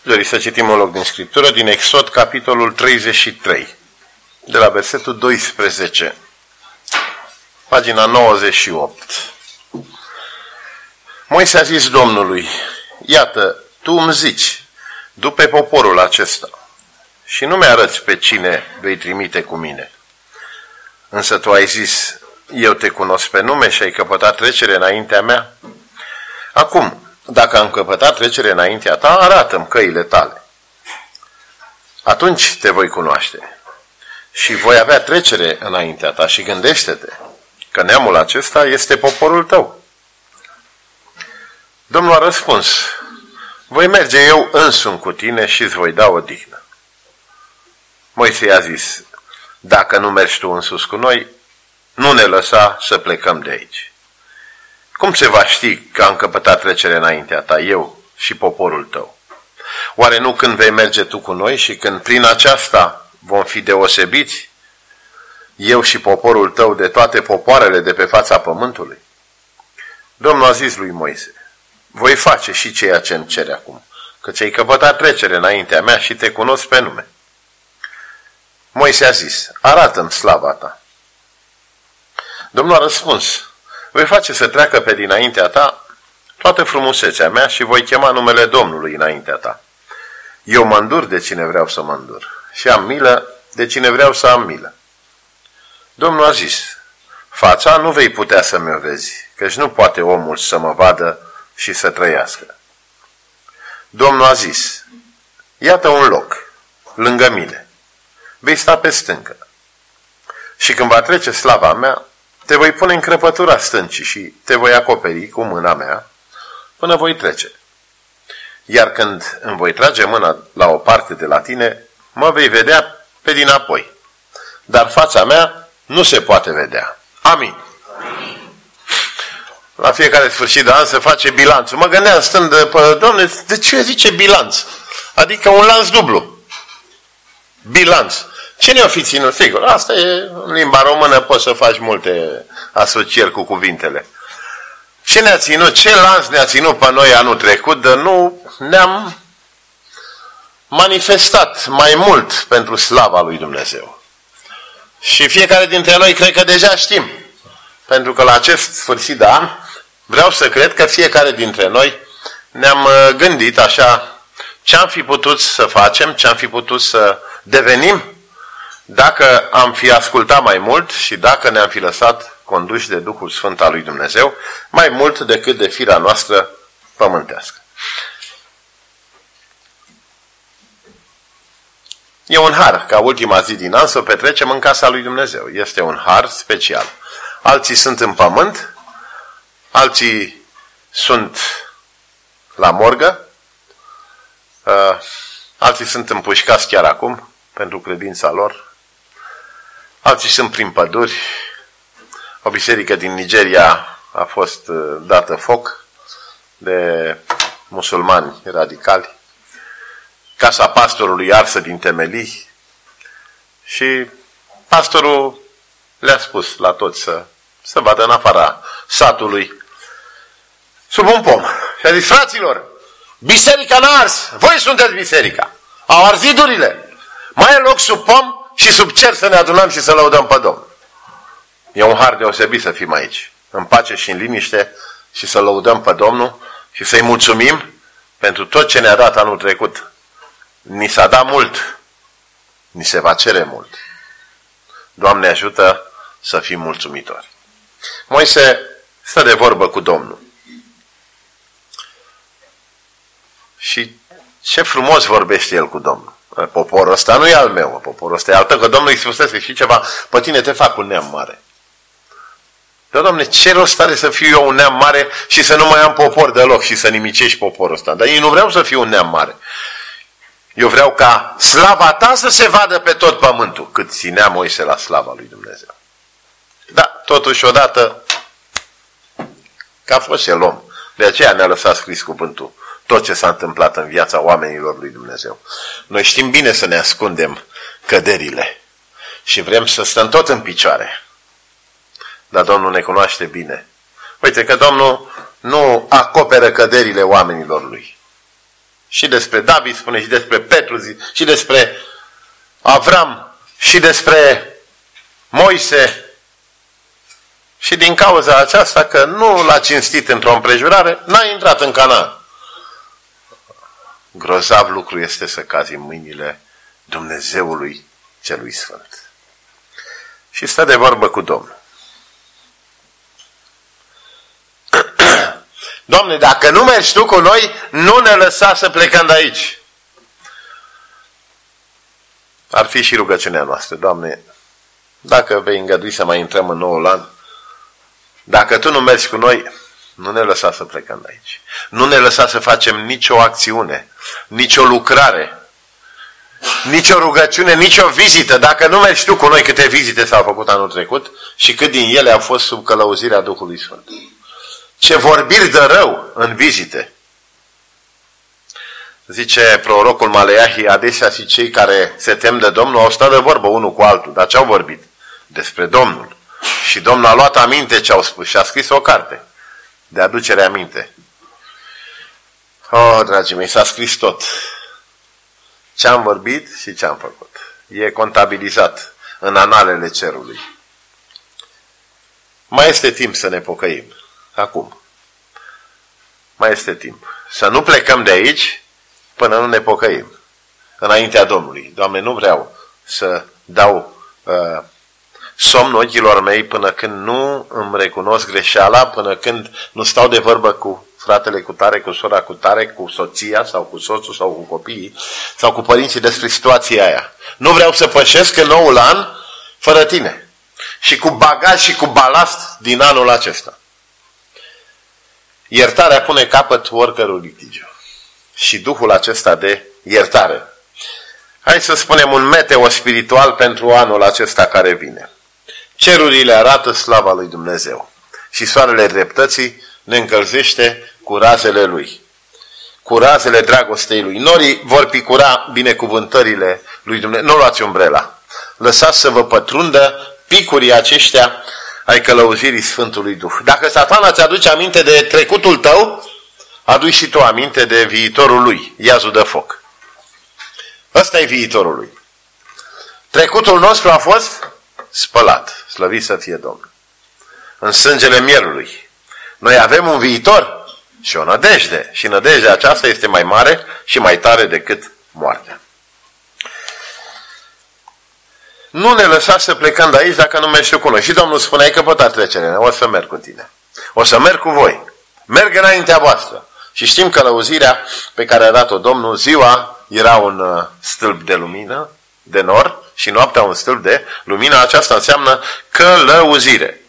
Dori să citim un loc din Scriptură, din Exod, capitolul 33, de la versetul 12, pagina 98. Moise a zis Domnului: iată, tu îmi zici, du-pe poporul acesta și nu mi-arăți pe cine vei trimite cu mine. Însă tu ai zis: eu te cunosc pe nume și ai căpătat trecere înaintea mea. Acum, dacă am căpătat trecere înaintea ta, arată-mi căile tale. Atunci te voi cunoaște și voi avea trecere înaintea ta și gândește-te că neamul acesta este poporul tău. Domnul a răspuns: voi merge eu însumi cu tine și îți voi da odihnă. Moise i-a zis: dacă nu mergi tu însus cu noi, nu ne lăsa să plecăm de aici. Cum se va ști că am căpătat trecere înaintea ta, eu și poporul tău? Oare nu când vei merge tu cu noi și când prin aceasta vom fi deosebiți, eu și poporul tău, de toate popoarele de pe fața pământului? Domnul a zis lui Moise: voi face și ceea ce îmi cere acum, căci ai căpătat trecere înaintea mea și te cunosc pe nume. Moise a zis: arată-mi slava ta. Domnul a răspuns: voi face să treacă pe dinaintea ta toată frumusețea mea și voi chema numele Domnului înaintea ta. Eu mă îndur de cine vreau să mă îndur și am milă de cine vreau să am milă. Domnul a zis: fața nu vei putea să mi-o vezi, căci nu poate omul să mă vadă și să trăiască. Domnul a zis: iată un loc lângă mine, vei sta pe stâncă. Și când va trece slava mea, te voi pune în crăpătura stâncii și te voi acoperi cu mâna mea până voi trece. Iar când îmi voi trage mâna la o parte de la tine, mă vei vedea pe dinapoi. Dar fața mea nu se poate vedea. Amin. La fiecare sfârșit de an se face bilanțul. Mă gândeam stând: Doamne, de ce zice bilanț? Adică un lanț dublu. Bilanț. Cine o fi ținut? Sigur, asta e, în limba română poți să faci multe asocieri cu cuvintele. Ce ne-a ținut? Ce lanț ne-a ținut pe noi anul trecut, de nu ne-am manifestat mai mult pentru slava lui Dumnezeu? Și fiecare dintre noi cred că deja știm. Pentru că la acest sfârșit de an vreau să cred că fiecare dintre noi ne-am gândit așa ce am fi putut să facem, ce am fi putut să devenim dacă am fi ascultat mai mult și dacă ne-am fi lăsat conduși de Duhul Sfânt al lui Dumnezeu mai mult decât de firea noastră pământească. E un har ca ultima zi din an să o petrecem în casa lui Dumnezeu. Este un har special. Alții sunt în pământ, alții sunt la morgă, alții sunt împușcați chiar acum pentru credința lor, alții sunt prin păduri. O biserică din Nigeria a fost dată foc de musulmani radicali, casa pastorului arsă din temelii și pastorul le-a spus la toți să vadă în afara satului sub un pom. Și a zis: fraților, biserica n-a ars, voi sunteți biserica. Au ars zidurile. Mai e loc sub pom și sub cer să ne adunăm și să lăudăm pe Domnul. E un har deosebit să fim aici, în pace și în liniște, și să lăudăm pe Domnul și să-i mulțumim pentru tot ce ne-a dat anul trecut. Ni s-a dat mult, ni se va cere mult. Doamne ajută să fim mulțumitori. Moise stă de vorbă cu Domnul. Și ce frumos vorbește el cu Domnul. Poporul ăsta nu e al meu, poporul ăsta e al tău, că Domnul îi spusese: și ceva, pe tine te fac un neam mare. Dar, Doamne, ce rost are să fiu eu un neam mare și să nu mai am popor deloc și să nimicești poporul ăsta? Dar eu nu vreau să fiu un neam mare. Eu vreau ca slava ta să se vadă pe tot pământul, cât ținea Moise la slava lui Dumnezeu. Da, totuși odată, că a fost el om, de aceea ne-a lăsat scris cuvântul tot ce s-a întâmplat în viața oamenilor lui Dumnezeu. Noi știm bine să ne ascundem căderile și vrem să stăm tot în picioare. Dar Domnul ne cunoaște bine. Uite că Domnul nu acoperă căderile oamenilor lui. Și despre David spune, și despre Petru, și despre Avram, și despre Moise. Și din cauza aceasta că nu l-a cinstit într-o împrejurare, n-a intrat în Canaan. Grozav lucru este să cazi în mâinile Dumnezeului Celui Sfânt. Și stă de vorbă cu Domnul. Doamne, dacă nu mergi Tu cu noi, nu ne lăsa să plecăm de aici. Ar fi și rugăciunea noastră. Doamne, dacă vei îngădui să mai intrăm în noul an, dacă Tu nu mergi cu noi, nu ne lăsa să plecăm de aici. Nu ne lăsa să facem nicio acțiune, nicio lucrare, nicio rugăciune, nicio vizită. Dacă nu mergi Tu cu noi, câte vizite s-au făcut anul trecut și cât din ele au fost sub călăuzirea Duhului Sfânt. Ce vorbiri de rău în vizite. Zice prorocul Maleahi, adesea și cei care se tem de Domnul au stat de vorbă unul cu altul. Dar ce au vorbit? Despre Domnul. Și Domnul a luat aminte ce au spus și a scris o carte de aducere aminte. Oh, dragii mei, s-a scris tot. Ce am vorbit și ce am făcut. E contabilizat în analele cerului. Mai este timp să ne pocăim. Acum. Mai este timp. Să nu plecăm de aici până nu ne pocăim. Înaintea Domnului. Doamne, nu vreau să dau somn ochilor mei până când nu îmi recunosc greșeala, până când nu stau de vorbă cu fratele cu tare, cu sora cu tare, cu soția sau cu soțul sau cu copiii sau cu părinții despre situația aia. Nu vreau să pășesc în noul an fără Tine și cu bagaj și cu balast din anul acesta. Iertarea pune capăt oricărui litigiu. Și Duhul acesta de iertare. Hai să spunem un meteo spiritual pentru anul acesta care vine. Cerurile arată slava lui Dumnezeu. Și soarele dreptății ne încălzește cu razele Lui. Cu razele dragostei Lui. Norii vor picura binecuvântările lui Dumnezeu. Nu luați umbrela. Lăsați să vă pătrundă picurii aceștia ai călăuzirii Sfântului Duh. Dacă Satana îți aduce aminte de trecutul tău, adu-i și tu aminte de viitorul lui, iazul de foc. Ăsta e viitorul lui. Trecutul nostru a fost spălat, slăvit să fie Domnul, în sângele mielului. Noi avem un viitor și o nădejde. Și nădejdea aceasta este mai mare și mai tare decât moartea. Nu ne lăsa să plecăm de aici dacă nu mergi cu noi. Și Domnul spunea că pot trecere, o să merg cu tine. O să merg cu voi. Merg înaintea voastră. Și știm călăuzirea pe care a dat-o Domnul. Ziua era un stâlp de lumină, de nor, și noaptea un stâlp de lumină. Aceasta înseamnă călăuzire.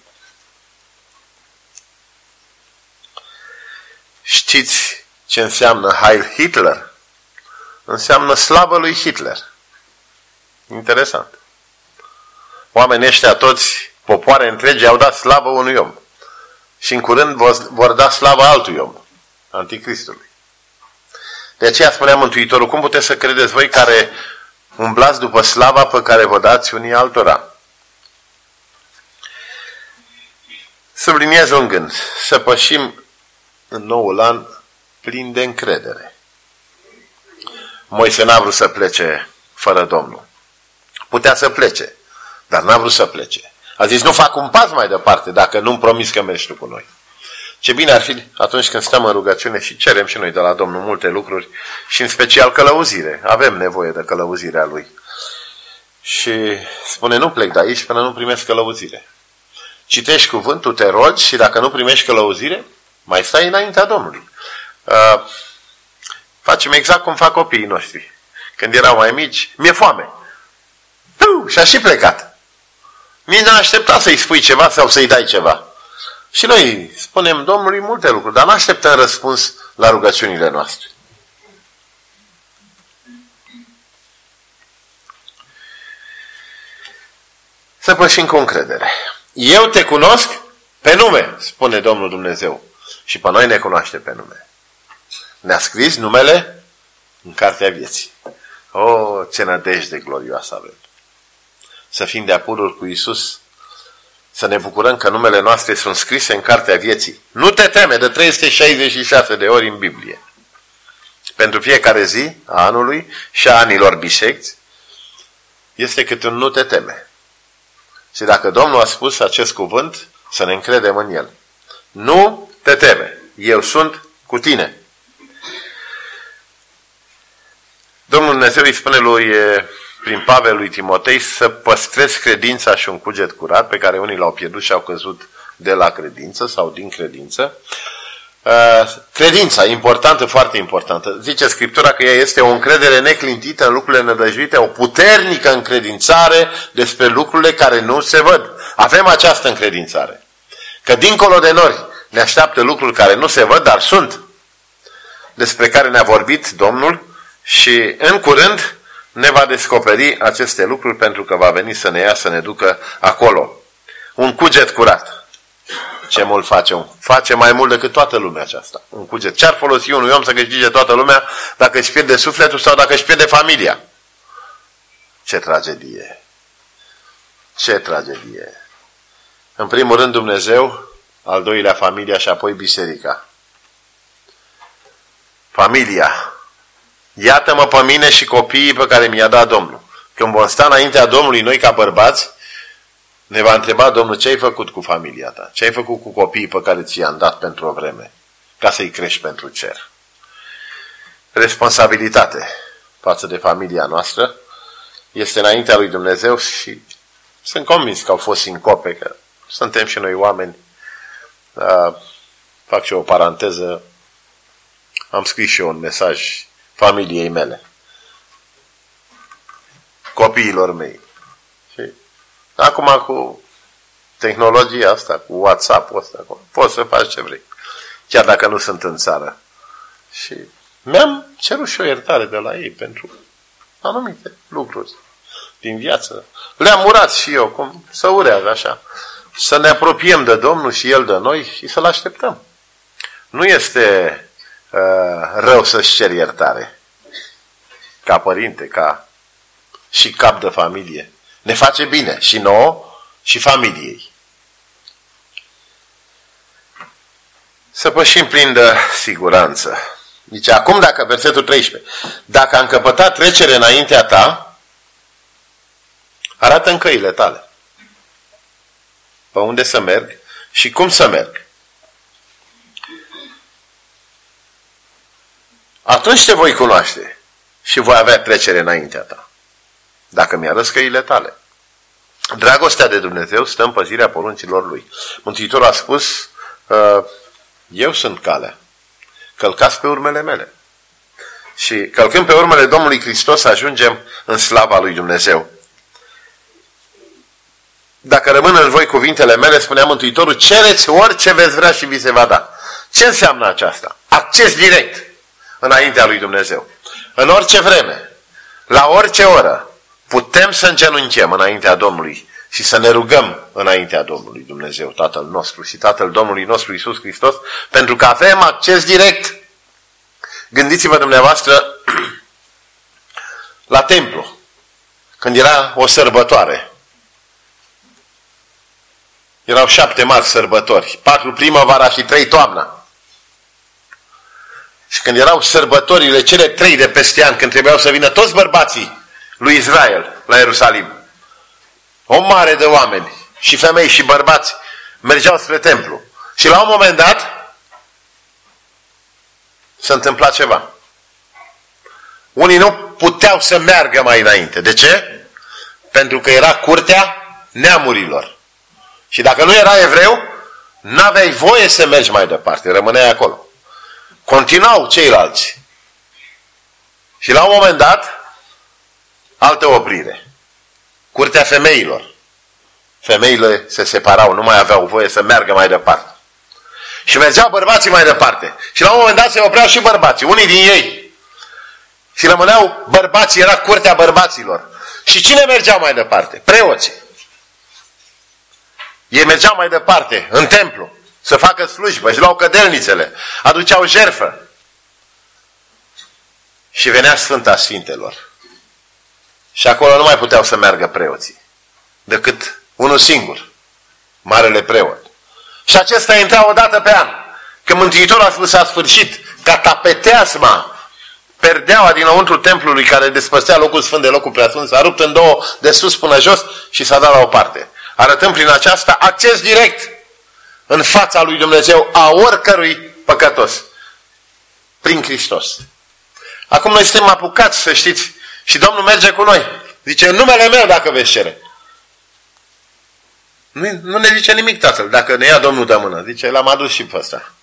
Știți ce înseamnă Heil Hitler? Înseamnă slavă lui Hitler. Interesant. Oamenii ăștia toți, popoare întregi, au dat slavă unui om. Și în curând vor da slavă altui om, Anticristului. De aceea spunea Mântuitorul, cum puteți să credeți voi care umblați după slava pe care vă dați unii altora? Subliniez un gând, să pășim în noul an plin de încredere. Moise n-a vrut să plece fără Domnul. Putea să plece, dar n-a vrut să plece. A zis, nu fac un pas mai departe dacă nu-mi promis că mergi tu cu noi. Ce bine ar fi atunci când stăm în rugăciune și cerem și noi de la Domnul multe lucruri și în special călăuzire. Avem nevoie de călăuzirea Lui. Și spune, nu plec de aici până nu primesc călăuzire. Citești cuvântul, te rogi și dacă nu primești călăuzire, mai stai înaintea Domnului. Facem exact cum fac copiii noștri. Când erau mai mici, mi-e foame. Și-a și plecat. Nici n-a așteptat să-i spui ceva sau să-i dai ceva. Și noi spunem Domnului multe lucruri, dar nu așteptăm răspuns la rugăciunile noastre. Să pășim cu încredere. Eu te cunosc pe nume, spune Domnul Dumnezeu. Și pe noi ne cunoaște pe nume. Ne-a scris numele în cartea vieții. Oh, ce nădejde glorioasă avem! Să fim de-a pururi cu Iisus, să ne bucurăm că numele noastre sunt scrise în cartea vieții. Nu te teme, de 366 de ori în Biblie. pentru fiecare zi a anului și a anilor bisecți este cât un nu te teme. Și dacă Domnul a spus acest cuvânt, să ne încredem în el. Nu te teme, eu sunt cu tine. Domnul Dumnezeu îi spune prin Pavel lui Timotei să păstrezi credința și un cuget curat, pe care unii l-au pierdut și au căzut de la credință sau din credință. Credința, importantă, foarte importantă. Zice Scriptura că ea este o încredere neclintită în lucrurile nădăjduite, o puternică încredințare despre lucrurile care nu se văd. Avem această încredințare. Că dincolo de nori ne așteaptă lucruri care nu se văd, dar sunt, despre care ne-a vorbit Domnul și în curând ne va descoperi aceste lucruri pentru că va veni să ne ia, să ne ducă acolo. Un cuget curat. Ce mult face? Face mai mult decât toată lumea aceasta. Un cuget. Ce-ar folosi unui om să câștige toată lumea dacă își pierde sufletul sau dacă își pierde familia? Ce tragedie! Ce tragedie! În primul rând Dumnezeu, al doilea familia și apoi biserica. Familia. Iată-mă pe mine și copiii pe care mi-a dat Domnul. Când vom sta înaintea Domnului, noi ca bărbați, ne va întreba Domnul ce ai făcut cu familia ta, ce ai făcut cu copiii pe care ți-i-am dat pentru o vreme, ca să-i crești pentru cer. Responsabilitate față de familia noastră este înaintea lui Dumnezeu și sunt convins că au fost sincope, că suntem și noi oameni. Fac și o paranteză, am scris și eu un mesaj familiei mele, copiilor mei. Și acum cu tehnologia asta, cu WhatsApp-ul ăsta, poți să faci ce vrei, chiar dacă nu sunt în țară. Și mi-am cerut și o iertare de la ei pentru anumite lucruri din viață. Le-am urat și eu, cum să urează așa. Să ne apropiem de Domnul și El de noi și să-L așteptăm. Nu este rău să-și ceri iertare. Ca părinte, ca și cap de familie. Ne face bine și nouă și familiei. Să pășim plin de siguranță. Zice, acum dacă, versetul 13, dacă a încăpătat trecere înaintea ta, arată în căile tale. Pe unde să merg și cum să merg. Atunci te voi cunoaște și voi avea trecere înaintea ta. Dacă mi-arăți căile tale. Dragostea de Dumnezeu stă în păzirea poruncilor Lui. Mântuitorul a spus, eu sunt calea. Călcați pe urmele mele. Și călcând pe urmele Domnului Hristos ajungem în slava lui Dumnezeu. Dacă rămân în voi cuvintele mele, spunea Mântuitorul, cereți orice veți vrea și vi se va da. Ce înseamnă aceasta? Acces direct înaintea lui Dumnezeu. În orice vreme, la orice oră, putem să îngenunchem înaintea Domnului și să ne rugăm înaintea Domnului Dumnezeu, Tatăl nostru și Tatăl Domnului nostru Iisus Hristos, pentru că avem acces direct. Gândiți-vă dumneavoastră la templu, când era o sărbătoare. Erau 7 mari sărbători, 4 primăvara și 3 toamna. Și când erau sărbătorile cele 3 de peste an, când trebuiau să vină toți bărbații lui Israel la Ierusalim, o mare de oameni, și femei și bărbați, mergeau spre templu. Și la un moment dat se întâmpla ceva. Unii nu puteau să meargă mai înainte. De ce? Pentru că era curtea neamurilor. Și dacă nu era evreu, n-aveai voie să mergi mai departe, rămâneai acolo. Continuau ceilalți. Și la un moment dat, altă oprire. Curtea femeilor. Femeile se separau, nu mai aveau voie să meargă mai departe. Și mergeau bărbații mai departe. Și la un moment dat se opreau și bărbații, unii din ei. Și rămâneau bărbații, era curtea bărbaților. Și cine mergeau mai departe? Preoții. Ei mergeau mai departe, în templu, să facă slujbă, își luau cădelnițele, aduceau jertfă. Și venea Sfânta Sfintelor. Și acolo nu mai puteau să meargă preoții, decât unul singur, marele preot. Și acesta intra o dată pe an. Când Mântuitorul a spus, a sfârșit, ca tapeteasma perdeaua dinăuntru templului care despărțea locul sfânt de locul preasfânt s-a rupt în două, de sus până jos și s-a dat la o parte. Arătând prin aceasta acces direct în fața lui Dumnezeu a oricărui păcătos. Prin Hristos. Acum noi suntem apucați, să știți, și Domnul merge cu noi. Zice, în numele meu dacă veți cere. Nu ne zice nimic Tatăl, dacă ne ia Domnul de mână. Zice, l-am adus și pe ăsta.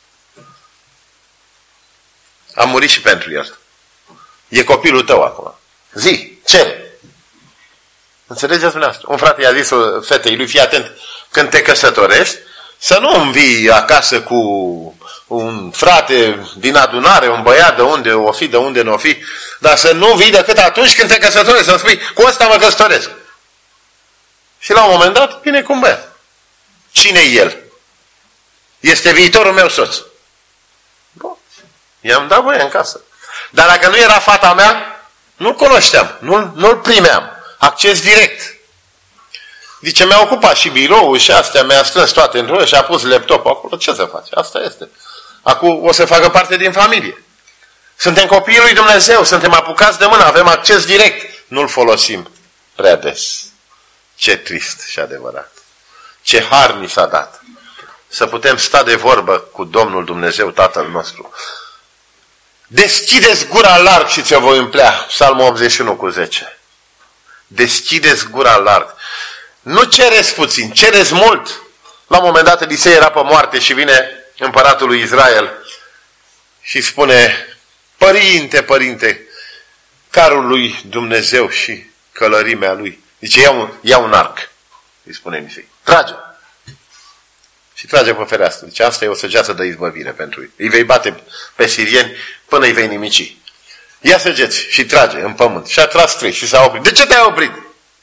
Am murit și pentru el. E copilul tău acum. Zi, cere. Înțelegeți dumneavoastră? Un frate i-a zis fetei lui, fii atent, când te căsătorești, să nu învii acasă cu un frate din adunare, un băiat de unde o fi, de unde nu o fi, dar să nu vii decât atunci când te căsătorești, să spui, cu ăsta mă căsătoresc. Și la un moment dat, vine cu un băiat. Cine e el? Este viitorul meu soț. Bun. I-am dat voie în casă. Dar dacă nu era fata mea, nu-l cunoșteam, nu-l primeam. Acces direct. Zice, mi-a ocupat și biroul și astea, mi-a strâns toate într-o și a pus laptopul acolo. Ce să faci? Asta este. Acum o să facă parte din familie. Suntem copiii lui Dumnezeu, suntem apucați de mână, avem acces direct. Nu-l folosim prea des. Ce trist și adevărat. Ce har ni s-a dat. Să putem sta de vorbă cu Domnul Dumnezeu, Tatăl nostru. Deschideți gura larg și ți-o voi umplea. Psalmul 81 cu 10. Deschideți gura larg. Nu cereți puțin, cereți mult. La un moment dat Elisei era pe moarte și vine împăratul lui Israel și spune, Părinte, carul lui Dumnezeu și călărimea lui. Zice, ia un arc. Îi spune Elisei, trage. Și trage pe fereastră. Zice, asta e o săgeată de izbăvire pentru ei. Îi vei bate pe sirieni până îi vei nimici. Ia săgeți și trage în pământ. Și a tras 3 și s-a oprit. De ce te-ai oprit?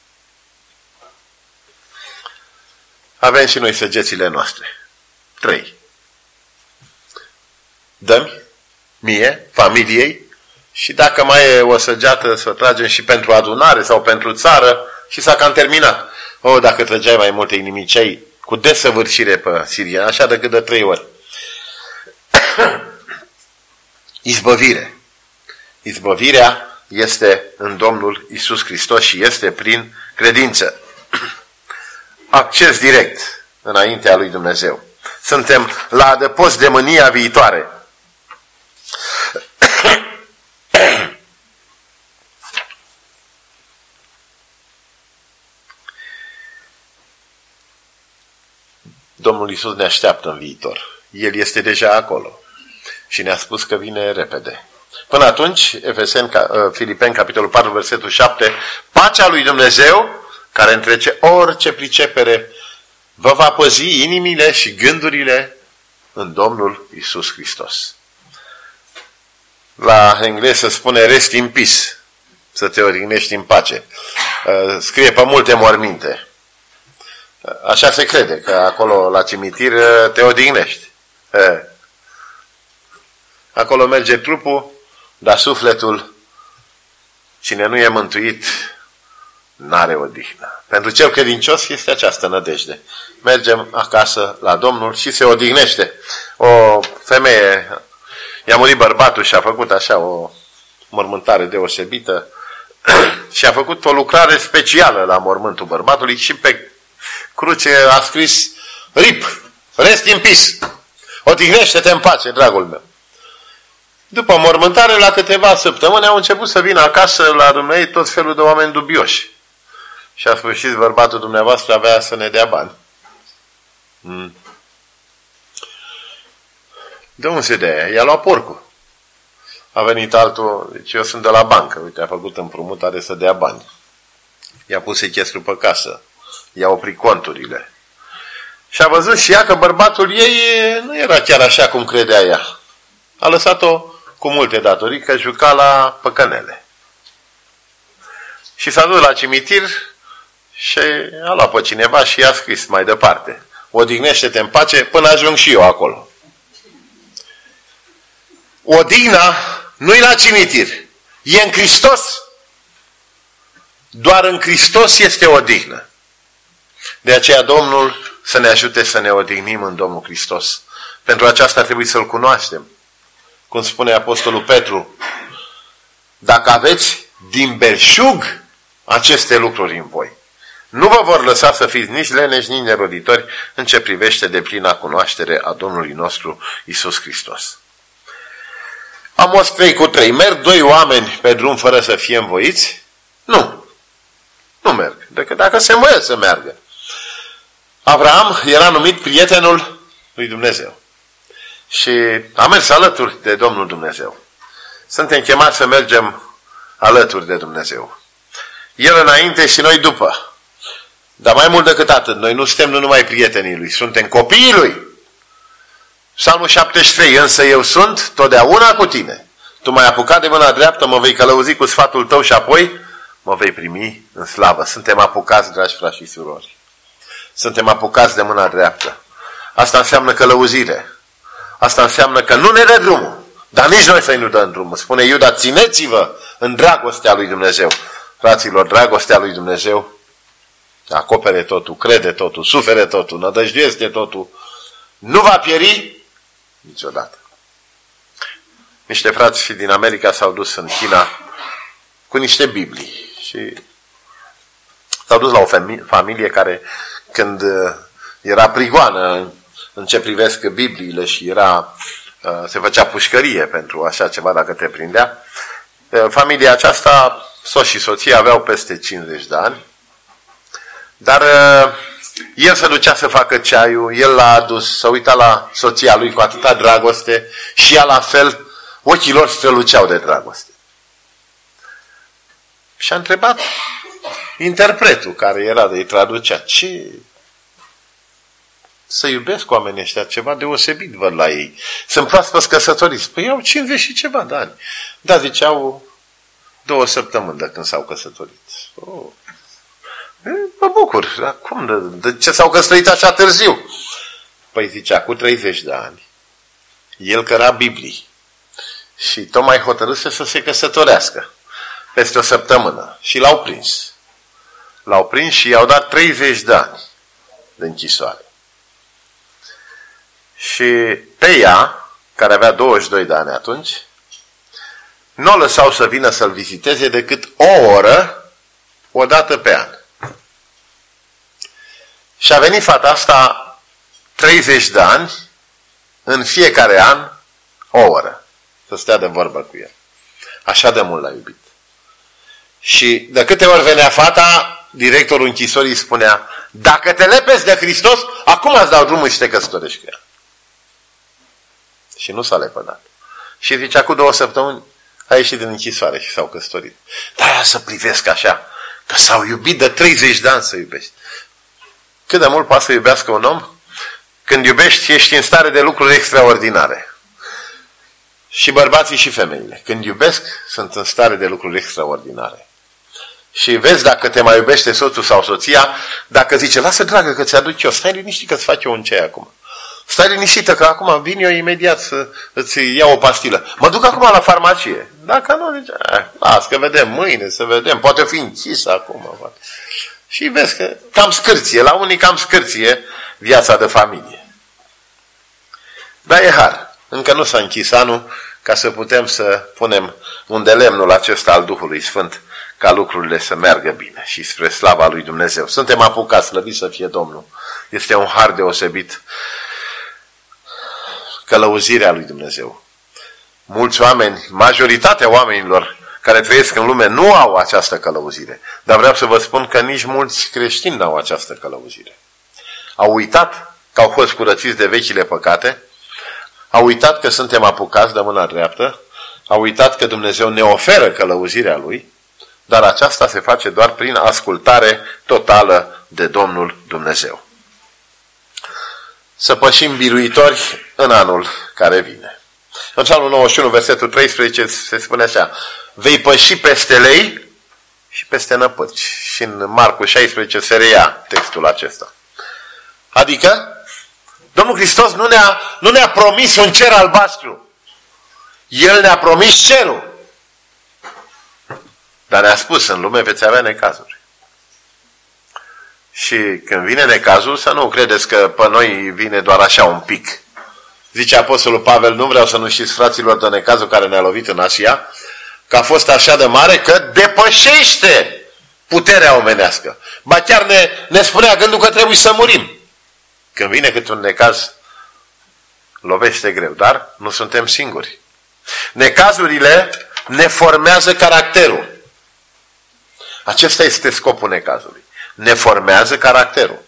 Avem și noi săgețile noastre. 3. Dă-mi, mie, familiei, și dacă mai e o săgeată să tragem și pentru adunare sau pentru țară și s-a cam terminat. Dacă trăgeai mai multe inimiceai cu desăvârșire pe sirieni, așa decât de 3 ori. Izbăvire. Izbăvirea este în Domnul Iisus Hristos și este prin credință. Acces direct înaintea lui Dumnezeu. Suntem la adăpost de mânia viitoare. Domnul Iisus ne așteaptă în viitor. El este deja acolo și ne-a spus că vine repede. Până atunci, Filipeni, capitolul 4, versetul 7, pacea lui Dumnezeu, care întrece orice pricepere, vă va păzi inimile și gândurile în Domnul Iisus Hristos. La engleză spune rest in peace, să te odihnești în pace. Scrie pe multe morminte. Așa se crede, că acolo la cimitir te odihnești. Acolo merge trupul, dar sufletul, cine nu e mântuit, n-are odihnă. Pentru cel credincios este această nădejde. Mergem acasă la Domnul și se odihnește. O femeie, i-a murit bărbatul și a făcut așa o mormântare deosebită și a făcut o lucrare specială la mormântul bărbatului și pe cruce a scris RIP, rest in peace, odihnește-te în pace, dragul meu. După mormântare, la câteva săptămâni, au început să vină acasă la dumneavoastră tot felul de oameni dubioși. Și a sfârșit, bărbatul dumneavoastră avea să ne dea bani. De unde se dea? I-a luat porcul. A venit altul, deci eu sunt de la bancă, uite, a făcut împrumut, are să dea bani. I-a pus sechestru pe casă. I-a oprit conturile. Și a văzut și ea că bărbatul ei nu era chiar așa cum credea ea. A lăsat-o cu multe datorii, că juca la păcănele. Și s-a dus la cimitir și a luat pe cineva și i-a scris mai departe. Odihnește-te în pace până ajung și eu acolo. Odihna nu-i la cimitir. E în Hristos. Doar în Hristos este odihnă. De aceea Domnul să ne ajute să ne odihnim în Domnul Hristos. Pentru aceasta trebuie să-L cunoaștem. Cum spune Apostolul Petru, dacă aveți din belșug aceste lucruri în voi. Nu vă vor lăsa să fiți nici leneși, nici neroditori în ce privește deplina cunoaștere a Domnului nostru Iisus Hristos. Amos 3:3. Merg doi oameni pe drum fără să fie învoiți? Nu. Nu merg. Decât dacă se învoie să meargă. Abraham era numit prietenul lui Dumnezeu. Și a mers alături de Domnul Dumnezeu. Suntem chemați să mergem alături de Dumnezeu. El înainte și noi după. Dar mai mult decât atât, noi nu suntem numai prietenii lui, suntem copiii lui. Psalmul 73, însă eu sunt totdeauna cu tine. Tu m-ai apucat de mâna dreaptă, mă vei călăuzi cu sfatul tău și apoi mă vei primi în slavă. Suntem apucați, dragi frați și surori. Suntem apucați de mâna dreaptă. Asta înseamnă călăuzire. Asta înseamnă că nu ne dă drumul, dar nici noi să-i nu dăm drumul. Spune Iuda, țineți-vă în dragostea lui Dumnezeu. Fraților, dragostea lui Dumnezeu acopere totul, crede totul, sufere totul, nădăjduiește totul. Nu va pieri niciodată. Niște frați din America s-au dus în China cu niște Biblii și s-au dus la o familie care, când era prigoană în ce privesc Bibliile și se făcea pușcărie pentru așa ceva dacă te prindea, familia aceasta, soț și soție, aveau peste 50 de ani, dar el se ducea să facă ceaiul, el l-a adus, s-a uitat la soția lui cu atâta dragoste și ea la fel, ochii lor străluceau de dragoste. Și a întrebat interpretul care era de-i traducea, ce să iubesc oamenii ăștia, ceva deosebit văd la ei. Sunt proaspăt căsătoriți. Păi au 50 și ceva de ani. Da, ziceau 2 săptămâni de când s-au căsătorit. Mă bucur. Dar cum? De ce s-au căsătorit așa târziu? Păi zicea, cu 30 de ani. El căra Biblii. Și tocmai hotărâse să se căsătorească. Peste 1 săptămână. Și l-au prins. L-au prins și i-au dat 30 de ani de închisoare. Și pe ea, care avea 22 de ani atunci, nu o lăsau să vină să-l viziteze decât o oră, o dată pe an. Și a venit fata asta 30 de ani, în fiecare an, o oră, să stea de vorbă cu el. Așa de mult l-a iubit. Și de câte ori venea fata, directorul închisorii spunea, dacă te lepezi de Hristos, acum îți dau drumul și te căsătorești cu ea. Și nu s-a lepădat. Și zicea, cu 2 săptămâni a ieșit din închisoare și s-au căsătorit. Dar aia să privesc așa, că s-au iubit de 30 de ani să iubești. Cât de mult poate să iubească un om? Când iubești, ești în stare de lucruri extraordinare. Și bărbații și femeile. Când iubesc, sunt în stare de lucruri extraordinare. Și vezi dacă te mai iubește soțul sau soția, dacă zice, lasă dragă că ți-aduc eu, stai liniștit că îți fac eu un ceai acum. Stai liniștită că acum vin eu imediat să îți iau o pastilă. Mă duc acum la farmacie. Dacă nu, zice, las că vedem mâine, să vedem, poate fi închis acum. Și vezi că cam scârție, la unii cam scârție viața de familie. Dar e har. Încă nu s-a închis anul ca să putem să punem unde lemnul acesta al Duhului Sfânt ca lucrurile să meargă bine și spre slava lui Dumnezeu. Suntem apucați, slăvit să fie Domnul. Este un har deosebit călăuzirea lui Dumnezeu. Mulți oameni, majoritatea oamenilor care trăiesc în lume nu au această călăuzire. Dar vreau să vă spun că nici mulți creștini nu au această călăuzire. Au uitat că au fost curățiți de vechile păcate, au uitat că suntem apucați de mâna dreaptă, au uitat că Dumnezeu ne oferă călăuzirea Lui, dar aceasta se face doar prin ascultare totală de Domnul Dumnezeu. Să pășim biruitori în anul care vine. În Psalmul 91, versetul 13, se spune așa, vei păși peste lei și peste năpârci. Și în Marcu 16 se reia textul acesta. Adică, Domnul Hristos nu ne-a promis un cer albastru. El ne-a promis cerul. Dar ne-a spus, în lume veți avea necazuri. Și când vine necazul, să nu credeți că pe noi vine doar așa un pic. Zice Apostolul Pavel, nu vreau să nu știți, fraților, de necazul care ne-a lovit în Asia, că a fost așa de mare că depășește puterea omenească. Ba chiar ne spunea gândul că trebuie să murim. Când vine câte un necaz, lovește greu, dar nu suntem singuri. Necazurile ne formează caracterul. Acesta este scopul necazului. Ne formează caracterul.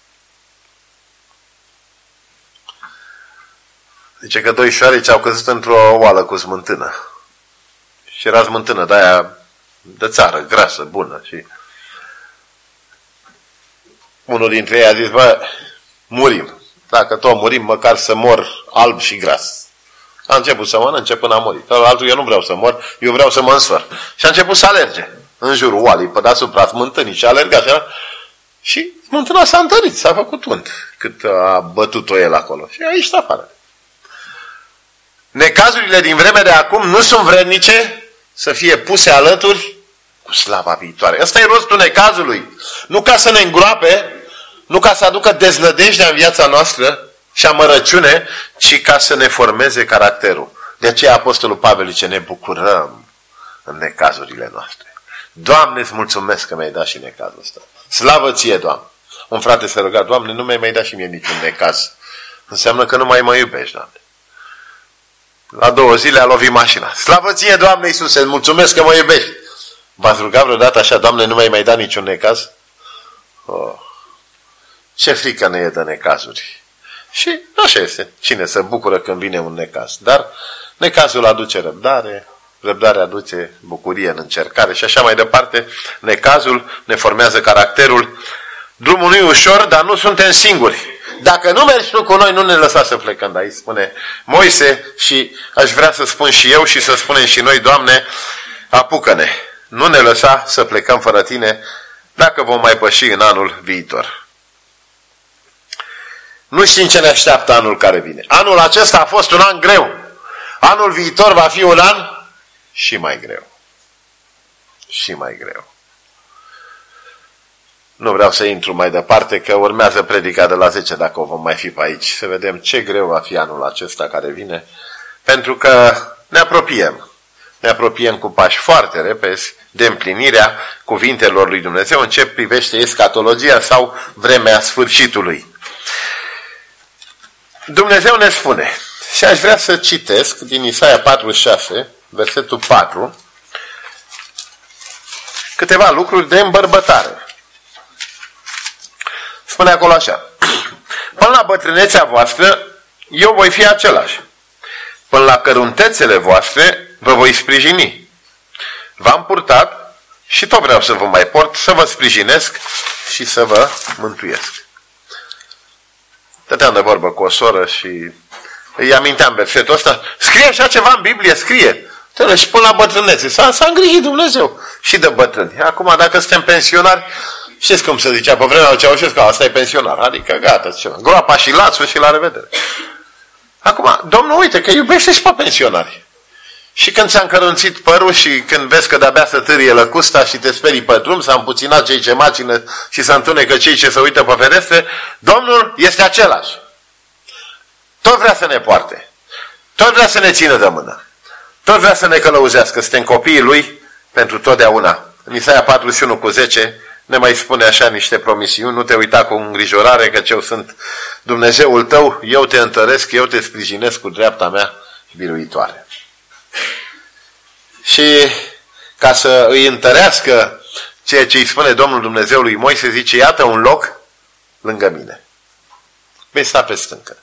Zice că doi șoareci au căzut într-o oală cu smântână. Și era smântână de-aia de țară, grasă, bună. Și unul dintre ei a zis, bă, murim. Dacă tot murim, măcar să mor alb și gras. A început să mănânce până a murit. Altul, eu nu vreau să mor, eu vreau să mă însor. Și a început să alerge în jurul oalei, pe deasupra smântânii și a alergat. Și smântâna s-a întărit, s-a făcut unt cât a bătut-o el acolo. Și a ieșit afară. Necazurile din vremea de acum nu sunt vrednice să fie puse alături cu slava viitoare. Ăsta e rostul necazului. Nu ca să ne îngroape, nu ca să aducă deznădejdea în viața noastră și amărăciune, ci ca să ne formeze caracterul. De aceea Apostolul Pavel zice, ne bucurăm în necazurile noastre. Doamne, îți mulțumesc că mi-ai dat și necazul ăsta. Slavă ție, Doamne! Un frate s-a rugat, Doamne, nu mi-ai mai dat și mie niciun necaz. Înseamnă că nu mai mă iubești, Doamne. La 2 zile a lovit mașina. Slavă ție, Doamne Iisuse, îți mulțumesc că mă iubești. V-ați rugat vreodată așa, Doamne, nu mi-ai mai dat niciun necaz? Oh, ce frică ne e de necazuri. Și așa este. Cine se bucură când vine un necaz? Dar necazul aduce răbdare, răbdarea aduce bucurie în încercare și așa mai departe. Necazul ne formează caracterul. Drumul nu e ușor, dar nu suntem singuri. Dacă nu mergi tu cu noi, nu ne lăsa să plecăm de aici, spune Moise, și aș vrea să spun și eu și să spunem și noi, Doamne, apucă-ne. Nu ne lăsa să plecăm fără tine dacă vom mai păși în anul viitor. Nu știm ce ne așteaptă anul care vine. Anul acesta a fost un an greu. Anul viitor va fi un an și mai greu. Și mai greu. Nu vreau să intru mai departe, că urmează predica de la 10, dacă o vom mai fi pe aici. Să vedem ce greu va fi anul acesta care vine. Pentru că ne apropiem. Ne apropiem cu pași foarte repezi de împlinirea cuvintelor lui Dumnezeu în ce privește escatologia sau vremea sfârșitului. Dumnezeu ne spune, și aș vrea să citesc din Isaia 46, versetul 4, câteva lucruri de îmbărbătare. Spune acolo așa, până la bătrânețea voastră, eu voi fi același. Până la căruntețele voastre, vă voi sprijini. V-am purtat și tot vreau să vă mai port, să vă sprijinesc și să vă mântuiesc. Stăteam de vorbă cu o soră și îi aminteam versetul ăsta. Scrie așa ceva în Biblie, scrie. Și până la bătrânețe. S-a îngrijit Dumnezeu și de bătrâni. Acum, dacă suntem pensionari, știți cum se zicea pe vremea lui Ceaușescu, asta e pensionar. Adică gata, groapa și lațul și la revedere. Acum, Domnul, uite că iubește și pe pensionari. Și când ți-a încărunțit părul și când vezi că de-abia să târie lăcusta și te sperii pe drum, s-a împuținat cei ce macină și s-a întunecă cei ce se uită pe ferestre, Domnul este același. Tot vrea să ne poarte. Tot vrea să ne țină de mână. Tot vrea să ne călăuzească. Suntem copiii Lui pentru totdeauna. În Isaia 41:10 ne mai spune așa niște promisiuni. Nu te uita cu îngrijorare că eu sunt Dumnezeul tău, eu te întăresc, eu te sprijinesc cu dreapta mea biruitoare. Și ca să îi întărească ceea ce îi spune Domnul Dumnezeu lui Moise, zice, iată un loc lângă mine. Vei sta pe stâncă.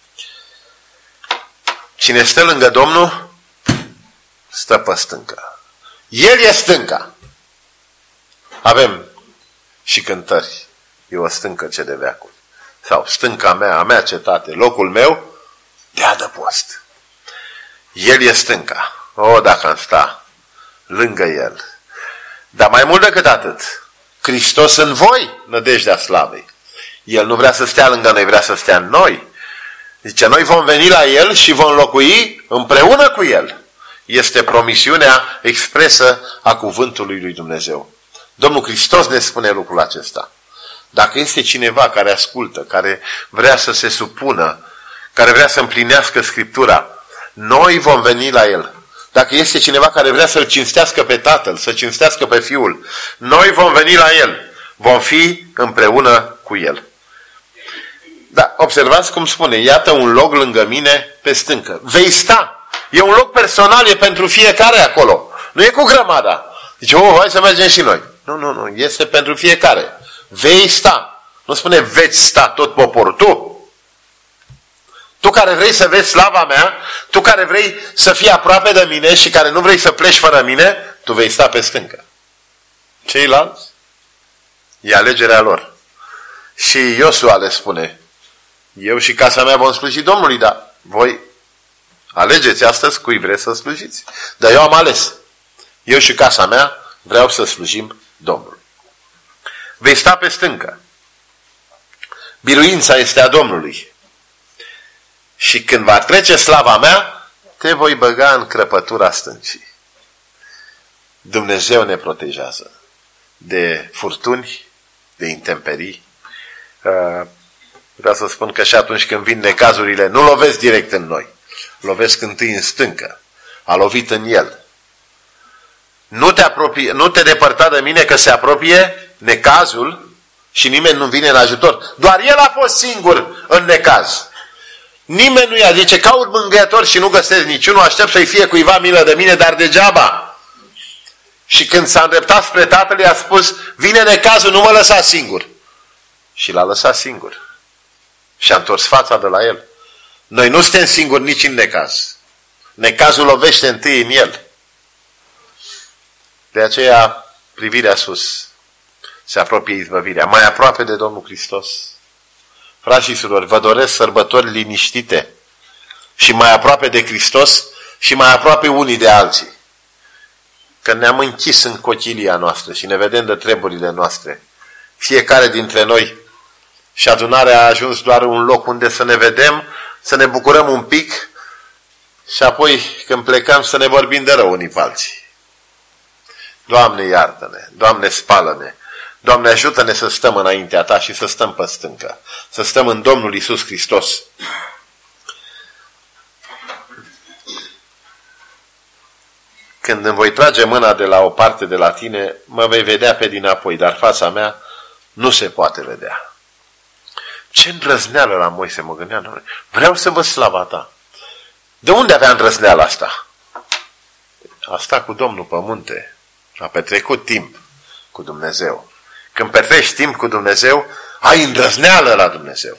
Cine stă lângă Domnul, stă pe stâncă. El e stânca. Avem și cântări. E o stâncă ce de veacuri. Sau stânca mea, a mea cetate, locul meu de adăpost. El e stânca. O, dacă am sta lângă El. Dar mai mult decât atât, Hristos în voi, nădejdea slavei. El nu vrea să stea lângă noi, vrea să stea în noi. Zice, noi vom veni la El și vom locui împreună cu El. Este promisiunea expresă a cuvântului lui Dumnezeu. Domnul Hristos ne spune lucrul acesta. Dacă este cineva care ascultă, care vrea să se supună, care vrea să împlinească Scriptura, noi vom veni la El dacă este cineva care vrea să-L cinstească pe Tatăl, să cinstească pe Fiul, noi vom veni la El, vom fi împreună cu El. Da, observați cum spune, iată un loc lângă mine pe stâncă. Vei sta. E un loc personal, e pentru fiecare acolo. Nu e cu grămada. Zice, hai să mergem și noi. Nu, este pentru fiecare. Vei sta. Nu spune veți sta tot poporul. Tu care vrei să vezi slava mea, tu care vrei să fii aproape de mine și care nu vrei să pleci fără mine, tu vei sta pe stâncă. Ceilalți? E alegerea lor. Și Iosua le spune, eu și casa mea vom sluji Domnului, dar voi alegeți astăzi cui vreți să slujiți. Dar eu am ales. Eu și casa mea vreau să slujim Domnului. Vei sta pe stâncă. Biruința este a Domnului. Și când va trece slava mea, te voi băga în crăpătura stâncii. Dumnezeu ne protejează de furtuni, de intemperii. Vreau să spun că și atunci când vin necazurile, nu lovesc direct în noi. Lovesc întâi în stâncă. A lovit în el. Nu te depărta de mine că se apropie necazul și nimeni nu vine în ajutor. Doar el a fost singur în necaz. Nimeni nu i-a zice, caut mângâietor și nu găsesc niciunul, aștept să-i fie cuiva milă de mine, dar degeaba. Și când s-a îndreptat spre Tatăl, i-a spus, vine necazul, nu mă lăsa singur. Și l-a lăsat singur. Și a întors fața de la el. Noi nu suntem singuri nici în necaz. Necazul lovește întâi în el. De aceea, privirea sus, se apropie izbăvirea. Mai aproape de Domnul Hristos. Frați și surori, vă doresc sărbători liniștite și mai aproape de Hristos și mai aproape unii de alții. Că ne-am închis în cochilia noastră și ne vedem de treburile noastre. Fiecare dintre noi. Și adunarea a ajuns doar un loc unde să ne vedem, să ne bucurăm un pic și apoi când plecăm să ne vorbim de rău unii pe alții. Doamne, iartă-ne! Doamne, spală-ne! Doamne, ajută-ne să stăm înaintea Ta și să stăm pe stâncă. Să stăm în Domnul Iisus Hristos. Când îmi voi trage mâna de la o parte de la Tine, mă vei vedea pe dinapoi, dar fața mea nu se poate vedea. Ce îndrăzneală la Moise, mă gândeam. Vreau să văd slava Ta. De unde avea îndrăzneala asta? A stat cu Domnul pe munte. A petrecut timp cu Dumnezeu. Când petreci timp cu Dumnezeu, ai îndrăzneală la Dumnezeu.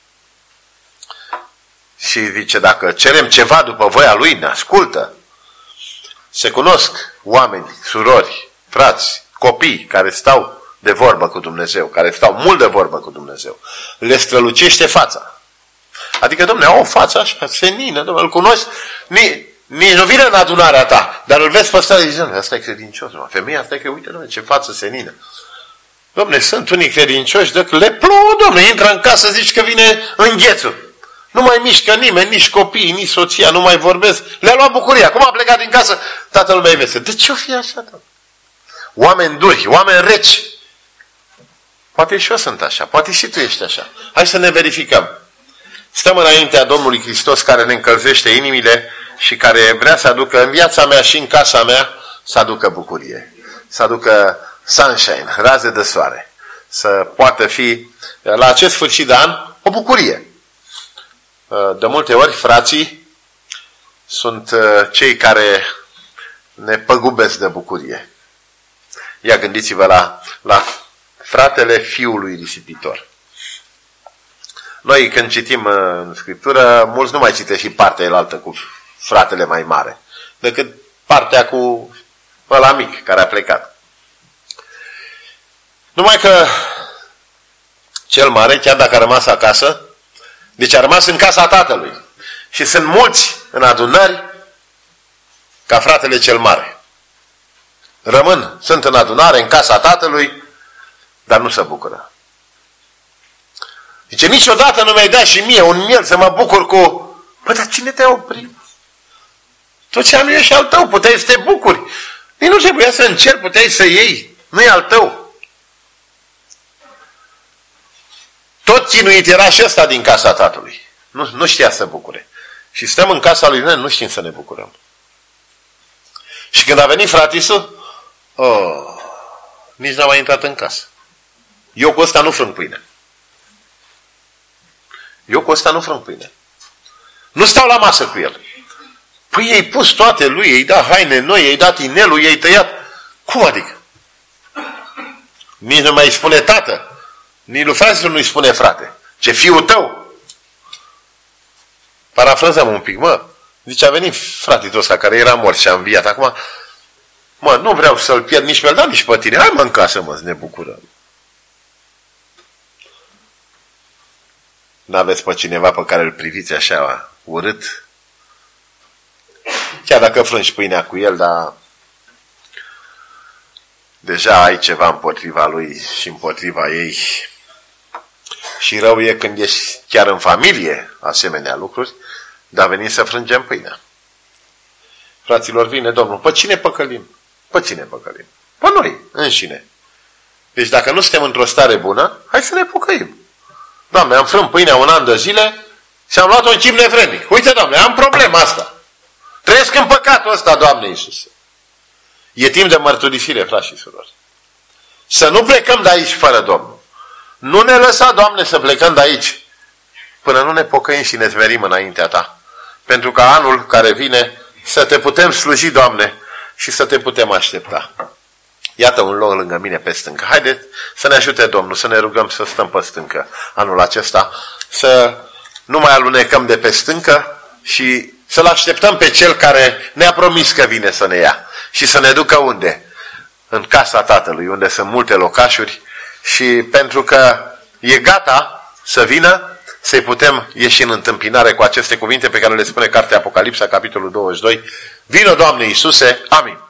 Și zice, dacă cerem ceva după voia Lui, ne ascultă. Se cunosc oameni, surori, frați, copii care stau de vorbă cu Dumnezeu, care stau mult de vorbă cu Dumnezeu. Le strălucește fața. Adică, Dom'le, au o față așa, senină, Dom'le, îl cunoști, nici nu vine în adunarea ta, dar îl vezi pe ăsta, zici, Dom'le, ăsta e credincios, femeia asta e că, uite, Dom'le, ce față senină. Dom'le, sunt unii credincioși, dacă le plouă, Dom'le, intră în casă, zici că vine înghețul. Nu mai mișcă nimeni, nici copiii, nici soția, nu mai vorbesc. Le-a luat bucuria. Cum a plecat din casă? Tatăl meu vesel. De ce o fi așa, Dom'le? Oameni duri, oameni reci. Poate și eu sunt așa, poate și tu ești așa. Hai să ne verificăm. Stăm înaintea Domnului Hristos care ne încălzește inimile și care vrea să aducă în viața mea și în casa mea să aducă bucurie. Să aducă sunshine, raze de soare. Să poată fi la acest sfârșit de an o bucurie. De multe ori frații sunt cei care ne păgubesc de bucurie. Ia gândiți-vă la fratele fiului risipitor. Noi când citim în Scriptură, mulți nu mai citesc și partea elaltă cu fratele mai mare, decât partea cu ăla mic care a plecat. Numai că cel mare, chiar dacă a rămas acasă, deci a rămas în casa tatălui. Și sunt mulți în adunări ca fratele cel mare. Sunt în adunare, în casa tatălui, dar nu se bucură. Zice, niciodată nu mi-ai dat și mie un miel să mă bucur cu... Păi, dar cine te-a oprit? Tot ce am eu și al tău, puteai să te bucuri. Ei nu trebuia să încerci, puteai să iei. Nu e al tău. Tot chinuit era și ăsta din casa tatălui. Nu știa să bucure. Și stăm în casa lui noi, nu știm să ne bucurăm. Și când a venit fratisul, nici n-a mai intrat în casă. Eu cu ăsta nu frâng pâine. Nu stau la masă cu el. Păi i-ai pus toate lui, i-ai dat haine noi, i-ai dat inelul, i-ai tăiat. Cum adică? Nici nu mai spune tată. Nici lui frate nu-i spune frate. Ce fiul tău. Parafrazăm un pic, Zice, a venit fratele ăsta care era mort și a înviat. Acum, nu vreau să-l pierd nici pe el, dar nici pe tine. Hai în casă, să ne bucurăm. N-aveți pe cineva pe care îl priviți așa urât? Chiar dacă frângi pâinea cu el, dar deja ai ceva împotriva lui și împotriva ei. Și rău e când ești chiar în familie asemenea lucruri, dar venim să frângem pâinea. Fraților, vine Domnul. Pe cine păcălim? Pe noi, înșine. Deci dacă nu suntem într-o stare bună, hai să ne pocăim. Doamne, am frânt pâinea un an de zile și am luat-o în chip nevrednic. Uite, Doamne, am problema asta. Trăiesc în păcatul ăsta, Doamne Iisuse. E timp de mărturisire, frați și surori. Să nu plecăm de aici fără Domnul. Nu ne lăsa, Doamne, să plecăm de aici până nu ne pocăim și ne smerim înaintea Ta. Pentru că anul care vine să Te putem sluji, Doamne, și să Te putem aștepta. Iată un loc lângă mine pe stâncă. Haideți să ne ajute Domnul, să ne rugăm să stăm pe stâncă anul acesta, să nu mai alunecăm de pe stâncă și să-L așteptăm pe Cel care ne-a promis că vine să ne ia și să ne ducă unde? În casa Tatălui, unde sunt multe locașuri și pentru că e gata să vină, să-i putem ieși în întâmpinare cu aceste cuvinte pe care le spune Cartea Apocalipsa, capitolul 22. Vină, Doamne Iisuse, amin.